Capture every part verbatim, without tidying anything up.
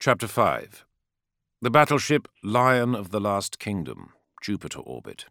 Chapter five. The battleship Lion of the Last Kingdom, Jupiter orbit.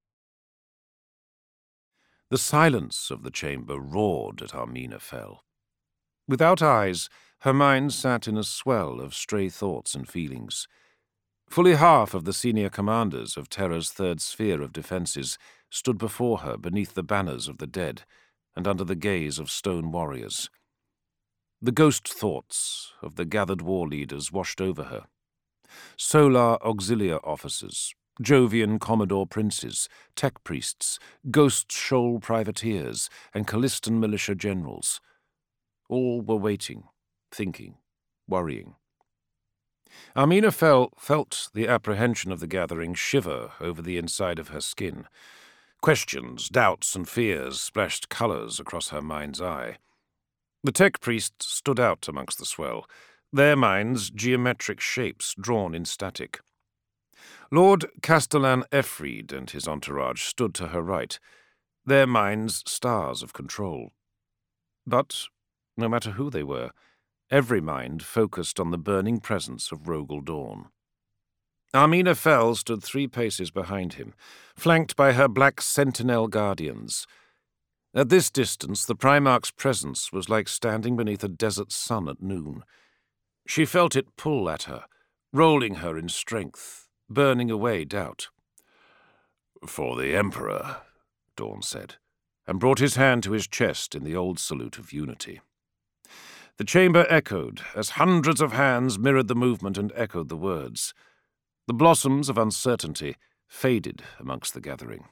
The silence of the chamber roared at Armina Fell. Without eyes, her mind sat in a swell of stray thoughts and feelings. Fully half of the senior commanders of Terra's third sphere of defences stood before her beneath the banners of the dead and under the gaze of stone warriors. The ghost thoughts of the gathered war leaders washed over her. Solar auxiliar officers, Jovian Commodore princes, tech priests, ghost shoal privateers, and Callistan militia generals. All were waiting, thinking, worrying. Armina Fell felt the apprehension of the gathering shiver over the inside of her skin. Questions, doubts, and fears splashed colours across her mind's eye. The tech priests stood out amongst the swell, their minds geometric shapes drawn in static. Lord Castellan Efreid and his entourage stood to her right, their minds stars of control. But, no matter who they were, every mind focused on the burning presence of Rogel Dawn. Armina Fell stood three paces behind him, flanked by her black sentinel guardians. At this distance, the Primarch's presence was like standing beneath a desert sun at noon. She felt it pull at her, rolling her in strength, burning away doubt. "For the Emperor," Dawn said, and brought his hand to his chest in the old salute of unity. The chamber echoed as hundreds of hands mirrored the movement and echoed the words. The blossoms of uncertainty faded amongst the gathering.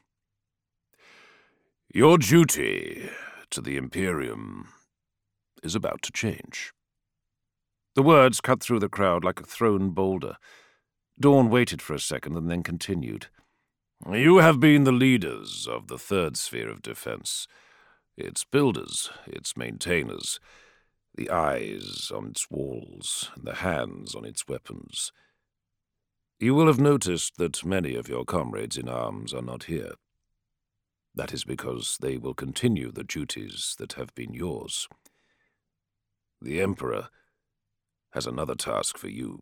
"Your duty to the Imperium is about to change." The words cut through the crowd like a thrown boulder. Dawn waited for a second and then continued. "You have been the leaders of the third sphere of defense, its builders, its maintainers, the eyes on its walls and the hands on its weapons. You will have noticed that many of your comrades in arms are not here. That is because they will continue the duties that have been yours. The Emperor has another task for you."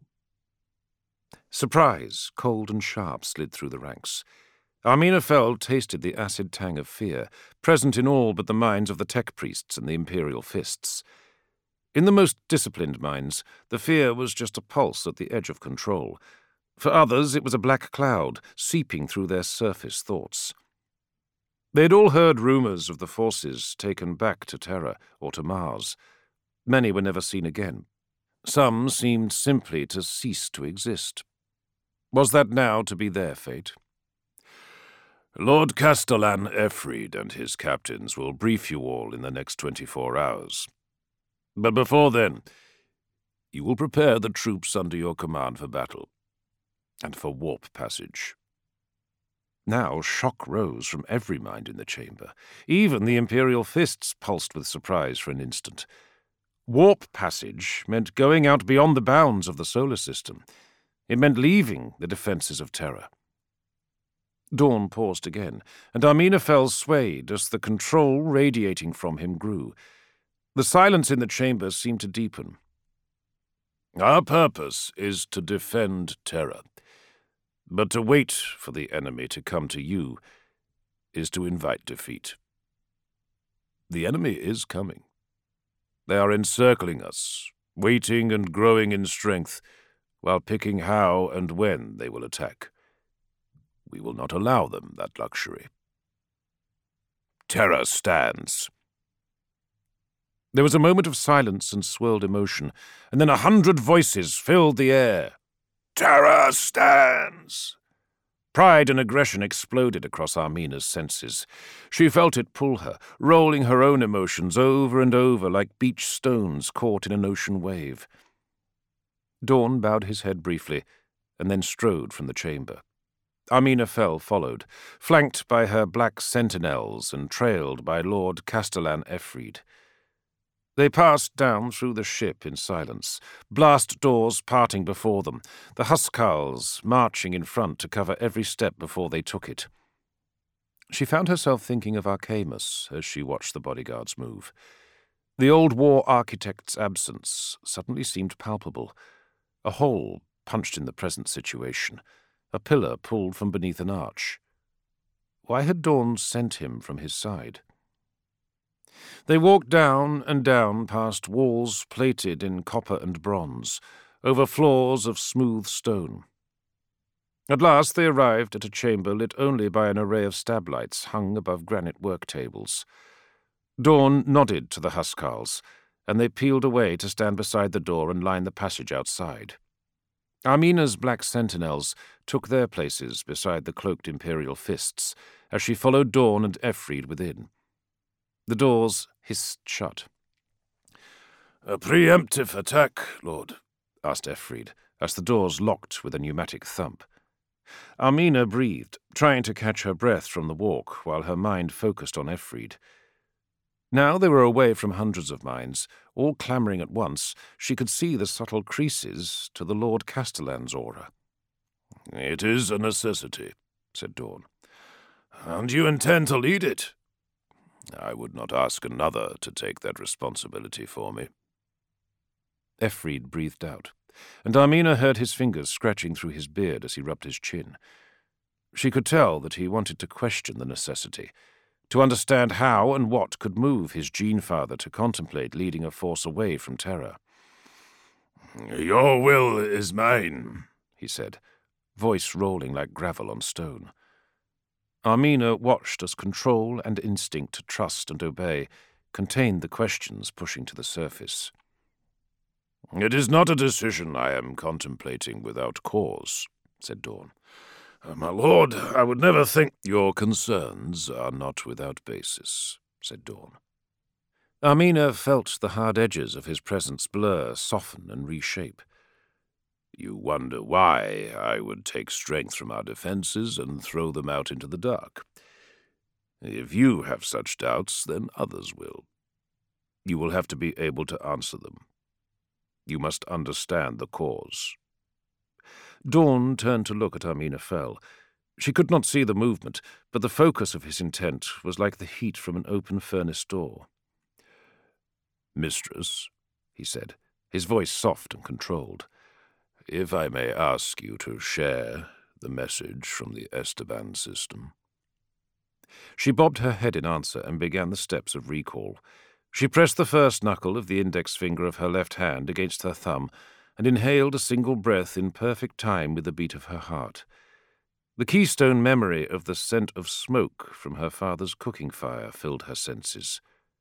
Surprise, cold and sharp, slid through the ranks. Armina Fell tasted the acid tang of fear, present in all but the minds of the tech priests and the Imperial fists. In the most disciplined minds, the fear was just a pulse at the edge of control. For others, it was a black cloud, seeping through their surface thoughts. They had all heard rumours of the forces taken back to Terra or to Mars. Many were never seen again. Some seemed simply to cease to exist. Was that now to be their fate? "Lord Castellan Efreid and his captains will brief you all in the next twenty-four hours. But before then, you will prepare the troops under your command for battle and for warp passage." Now shock rose from every mind in the chamber. Even the Imperial fists pulsed with surprise for an instant. Warp passage meant going out beyond the bounds of the solar system. It meant leaving the defences of Terra. Dawn paused again, and Armina Fell swayed as the control radiating from him grew. The silence in the chamber seemed to deepen. "Our purpose is to defend Terra. But to wait for the enemy to come to you is to invite defeat. The enemy is coming. They are encircling us, waiting and growing in strength, while picking how and when they will attack. We will not allow them that luxury. Terra stands." There was a moment of silence and swirled emotion, and then a hundred voices filled the air. "Terra stands!" Pride and aggression exploded across Armina's senses. She felt it pull her, rolling her own emotions over and over like beach stones caught in an ocean wave. Dawn bowed his head briefly, and then strode from the chamber. Armina Fell followed, flanked by her black sentinels and trailed by Lord Castellan Efreid. They passed down through the ship in silence, blast doors parting before them, the Huskarls marching in front to cover every step before they took it. She found herself thinking of Arcamus as she watched the bodyguards move. The old war architect's absence suddenly seemed palpable. A hole punched in the present situation, a pillar pulled from beneath an arch. Why had Dawn sent him from his side? They walked down and down past walls plated in copper and bronze, over floors of smooth stone. At last they arrived at a chamber lit only by an array of stab lights hung above granite work tables. Dawn nodded to the housecarls, and they peeled away to stand beside the door and line the passage outside. Armina's black sentinels took their places beside the cloaked imperial fists as she followed Dawn and Effried within. The doors hissed shut. "A preemptive attack, Lord?" asked Effried, as the doors locked with a pneumatic thump. Armina breathed, trying to catch her breath from the walk while her mind focused on Effried. Now they were away from hundreds of minds, all clamouring at once. She could see the subtle creases to the Lord Castellan's aura. "It is a necessity," said Dawn. "And you intend to lead it?" "I would not ask another to take that responsibility for me." Effried breathed out, and Armina heard his fingers scratching through his beard as he rubbed his chin. She could tell that he wanted to question the necessity, to understand how and what could move his gene-father to contemplate leading a force away from terror. "Your will is mine," he said, voice rolling like gravel on stone. Armina watched as control and instinct to trust and obey contained the questions pushing to the surface. "It is not a decision I am contemplating without cause," said Dawn. "My lord, I would never think—" "Your concerns are not without basis," said Dawn. Armina felt the hard edges of his presence blur, soften, and reshape. "You wonder why I would take strength from our defenses and throw them out into the dark. If you have such doubts, then others will. You will have to be able to answer them. You must understand the cause." Dawn turned to look at Armina Fell. She could not see the movement, but the focus of his intent was like the heat from an open furnace door. "Mistress," he said, his voice soft and controlled, "if I may ask you to share the message from the Esteban system." She bobbed her head in answer and began the steps of recall. She pressed the first knuckle of the index finger of her left hand against her thumb and inhaled a single breath in perfect time with the beat of her heart. The keystone memory of the scent of smoke from her father's cooking fire filled her senses.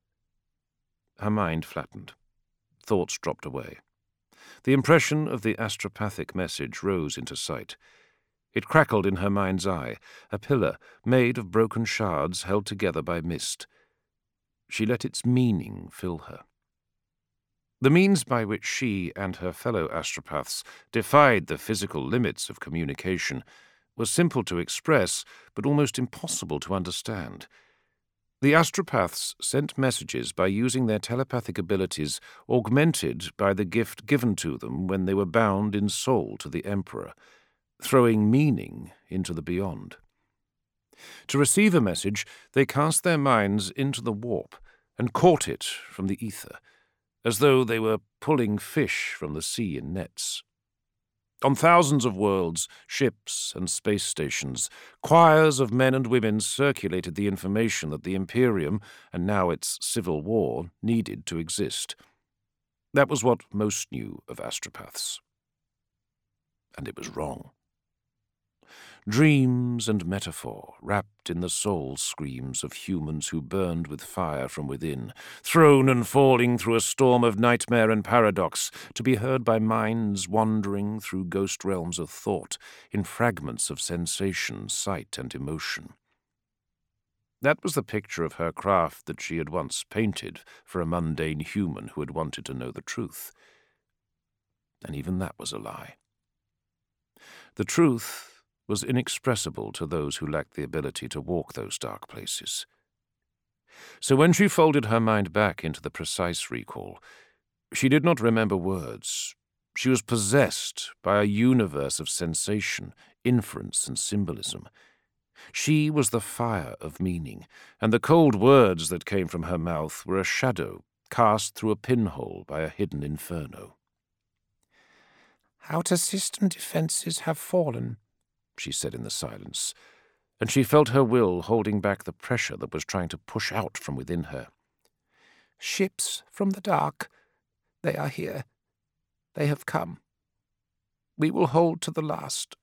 Her mind flattened. Thoughts dropped away. The impression of the astropathic message rose into sight. It crackled in her mind's eye, a pillar made of broken shards held together by mist. She let its meaning fill her. The means by which she and her fellow astropaths defied the physical limits of communication was simple to express, but almost impossible to understand. The astropaths sent messages by using their telepathic abilities augmented by the gift given to them when they were bound in soul to the Emperor, throwing meaning into the beyond. To receive a message, they cast their minds into the warp and caught it from the ether, as though they were pulling fish from the sea in nets. On thousands of worlds, ships, and space stations, choirs of men and women circulated the information that the Imperium, and now its civil war, needed to exist. That was what most knew of astropaths. And it was wrong. Dreams and metaphor, wrapped in the soul screams of humans who burned with fire from within, thrown and falling through a storm of nightmare and paradox, to be heard by minds wandering through ghost realms of thought, in fragments of sensation, sight, and emotion. That was the picture of her craft that she had once painted for a mundane human who had wanted to know the truth. And even that was a lie. The truth was inexpressible to those who lacked the ability to walk those dark places. So when she folded her mind back into the precise recall, she did not remember words. She was possessed by a universe of sensation, inference, and symbolism. She was the fire of meaning, and the cold words that came from her mouth were a shadow cast through a pinhole by a hidden inferno. Outer system defences have fallen, she said in the silence, and she felt her will holding back the pressure that was trying to push out from within her. Ships from the dark, they are here. They have come. We will hold to the last.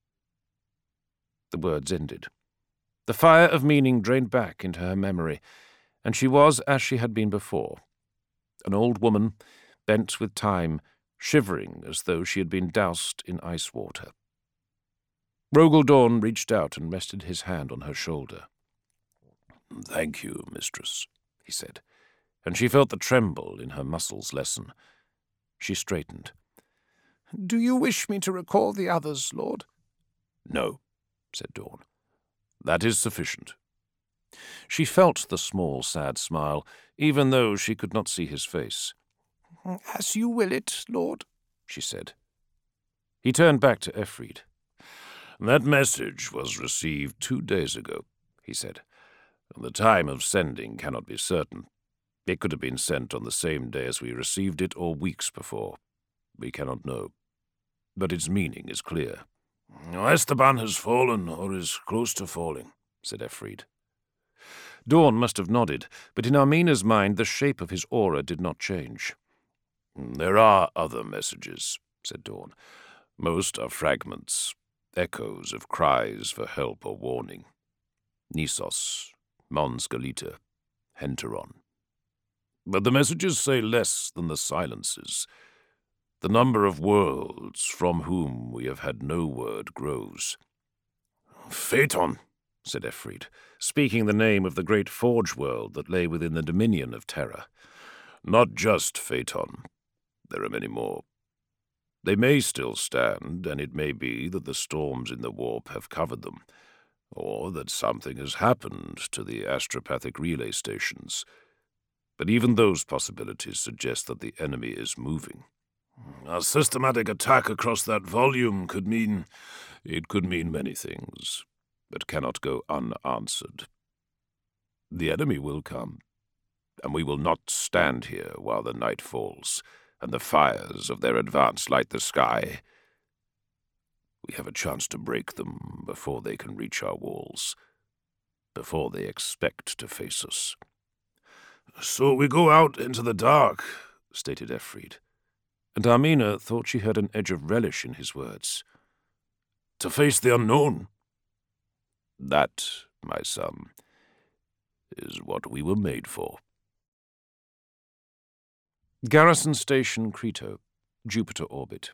The words ended. The fire of meaning drained back into her memory, and she was as she had been before, an old woman, bent with time, shivering as though she had been doused in ice water. Rogal Dorn reached out and rested his hand on her shoulder. "Thank you, mistress," he said, and she felt the tremble in her muscles lessen. She straightened. "Do you wish me to recall the others, Lord?" "No," said Dorn. "That is sufficient." She felt the small, sad smile, even though she could not see his face. "As you will it, Lord," she said. He turned back to Effreed. "That message was received two days ago," he said. "The time of sending cannot be certain. It could have been sent on the same day as we received it or weeks before. We cannot know. But its meaning is clear." "Esteban has fallen, or is close to falling," said Effreed. Dorn must have nodded, but in Armina's mind the shape of his aura did not change. "There are other messages," said Dorn. "Most are fragments, echoes of cries for help or warning. Nissos, Mons Galita, Henteron. But the messages say less than the silences. The number of worlds from whom we have had no word grows." "Phaeton," said Effreed, speaking the name of the great forge world that lay within the dominion of Terra. "Not just Phaeton. There are many more. They may still stand, and it may be that the storms in the warp have covered them, or that something has happened to the astropathic relay stations. But even those possibilities suggest that the enemy is moving. A systematic attack across that volume could mean... It could mean many things, but cannot go unanswered. The enemy will come, and we will not stand here while the night falls, and the fires of their advance light the sky. We have a chance to break them before they can reach our walls, before they expect to face us." "So we go out into the dark," stated Effreed, and Armina thought she heard an edge of relish in his words. "To face the unknown." "That, my son, is what we were made for." Garrison Station, Crito, Jupiter orbit.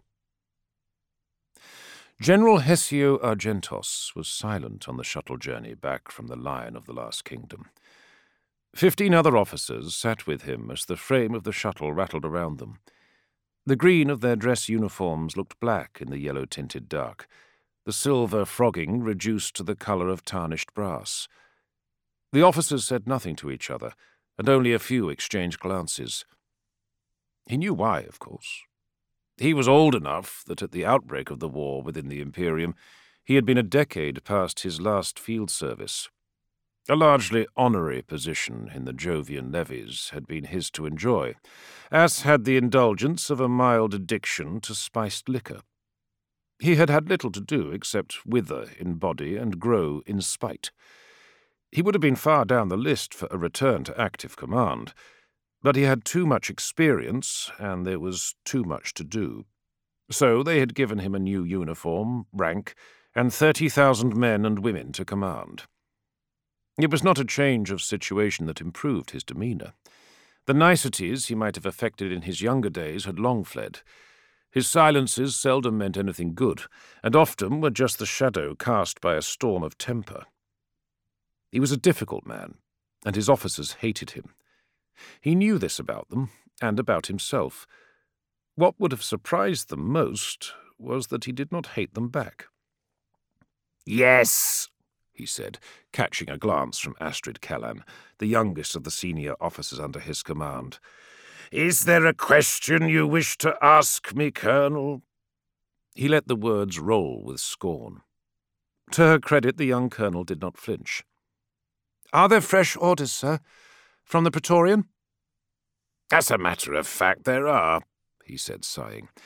General Hesio Argentos was silent on the shuttle journey back from the Lion of the Last Kingdom. Fifteen other officers sat with him as the frame of the shuttle rattled around them. The green of their dress uniforms looked black in the yellow-tinted dark, the silver frogging reduced to the colour of tarnished brass. The officers said nothing to each other, and only a few exchanged glances. He knew why, of course. He was old enough that at the outbreak of the war within the Imperium, he had been a decade past his last field service. A largely honorary position in the Jovian levies had been his to enjoy, as had the indulgence of a mild addiction to spiced liquor. He had had little to do except wither in body and grow in spite. He would have been far down the list for a return to active command, but he had too much experience, and there was too much to do. So they had given him a new uniform, rank, and thirty thousand men and women to command. It was not a change of situation that improved his demeanour. The niceties he might have affected in his younger days had long fled. His silences seldom meant anything good, and often were just the shadow cast by a storm of temper. He was a difficult man, and his officers hated him. He knew this about them, and about himself. What would have surprised them most was that he did not hate them back. "Yes," he said, catching a glance from Astrid Kellan, the youngest of the senior officers under his command. "Is there a question you wish to ask me, Colonel?" He let the words roll with scorn. To her credit, the young colonel did not flinch. "Are there fresh orders, sir, from the Praetorian?" "As a matter of fact, there are," he said, sighing.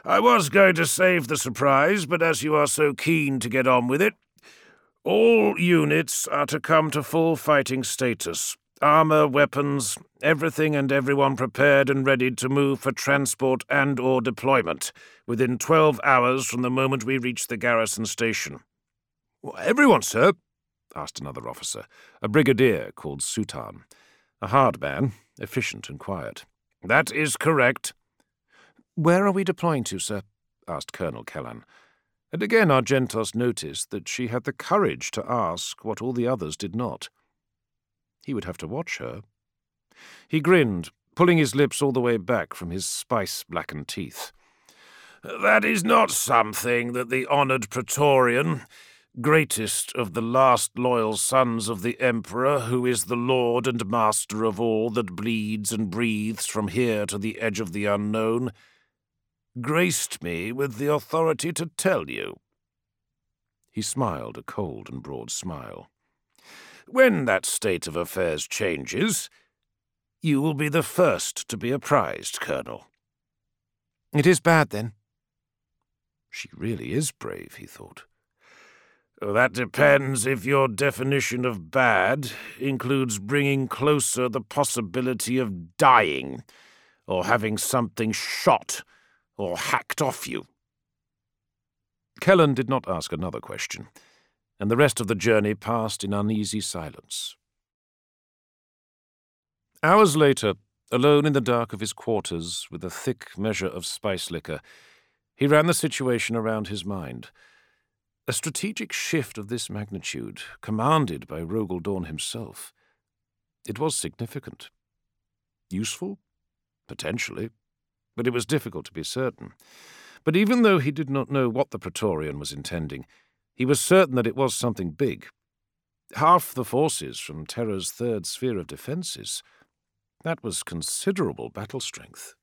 I was going to save the surprise, but as you are so keen to get on with it, all units are to come to full fighting status. Armor, weapons, everything and everyone prepared and ready to move for transport and or deployment within twelve hours from the moment we reach the garrison station. Everyone, sir? Asked another officer, a brigadier called Sutan, a hard man, efficient and quiet. That is correct. Where are we deploying to, sir? Asked Colonel Kellan. And again Argentos noticed that she had the courage to ask what all the others did not. He would have to watch her. He grinned, pulling his lips all the way back from his spice-blackened teeth. That is not something that the honoured Praetorian, greatest of the last loyal sons of the Emperor, who is the lord and master of all that bleeds and breathes from here to the edge of the unknown, graced me with the authority to tell you. He smiled a cold and broad smile. When that state of affairs changes, you will be the first to be apprised, Colonel. It is bad, then? She really is brave, he thought. That depends if your definition of bad includes bringing closer the possibility of dying, or having something shot or hacked off you. Kellan did not ask another question, and the rest of the journey passed in uneasy silence. Hours later, alone in the dark of his quarters with a thick measure of spice liquor, he ran the situation around his mind. A strategic shift of this magnitude, commanded by Rogal Dorn himself. It was significant. Useful? Potentially. But it was difficult to be certain. But even though he did not know what the Praetorian was intending, he was certain that it was something big. Half the forces from Terra's third sphere of defences. That was considerable battle strength.